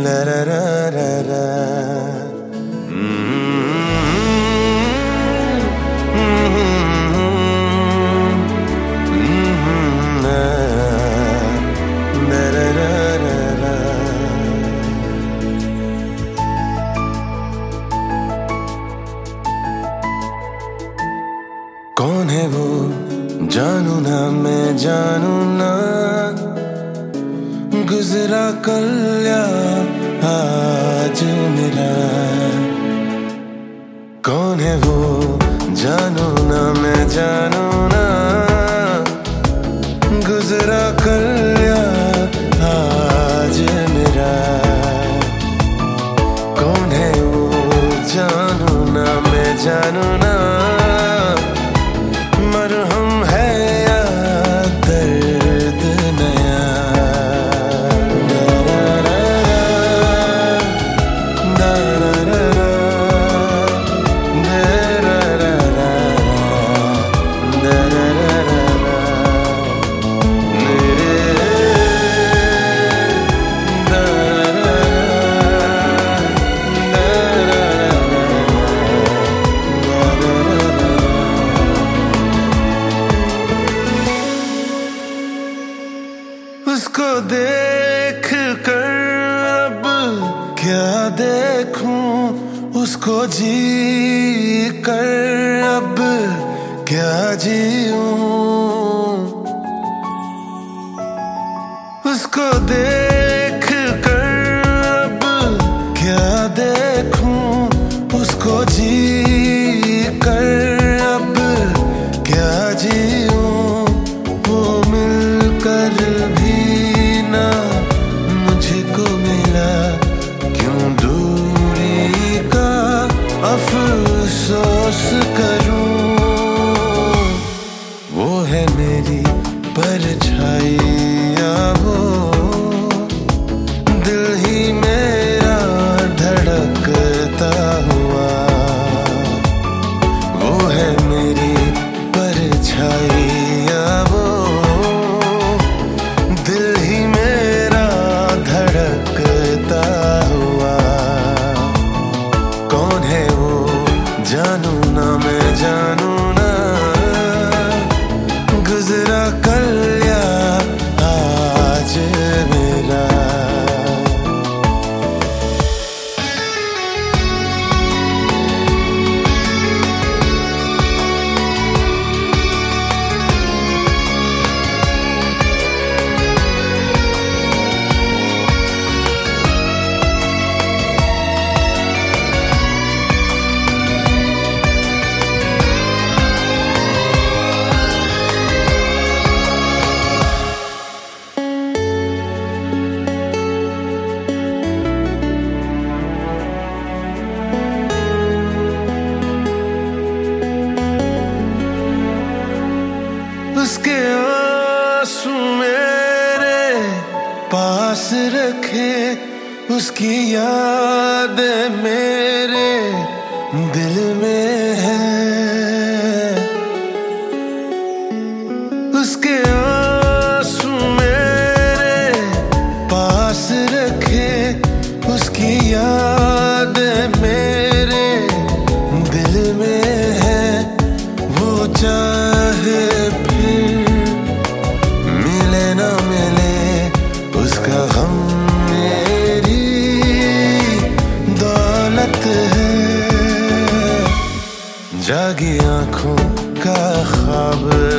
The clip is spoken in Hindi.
La la la la la. कौन है वो जानू ना मैं जानू ना, गुजरा कल या आज मेरा। कौन है वो जानू ना मैं जानू ना, गुजरा कल या आज मेरा। कौन है वो जानू ना मैं जानू ना, मरहम है या दर्द नया। उसको देख कर अब क्या देखूं, उसको जी कर अब क्या जीऊं। उसको देख कर अब क्या देखूं, उसको जी कर अब क्या जीऊं। वो मिलकर भी ना मुझको मिला, क्यों दूरी का अफसोस करूं। वो है मेरी परछाइयाँ, वो दिल ही मेरा धड़कता हुआ। वो है मेरी परछाइयाँ, वो दिल ही मेरा धड़कता हुआ। कौन है वो जानू ना मैं जानू ना, गुजरा कल या आज मेरा। उसके आंसू मेरे पास रखे, उसकी याद मेरे दिल में है। उसके आंसू मेरे पास रखे, उसकी याद मेरे दिल में है। वो चाहे मिले ना मिले, उसका गम मेरी दौलत है। जागी आंखों का ख्वाब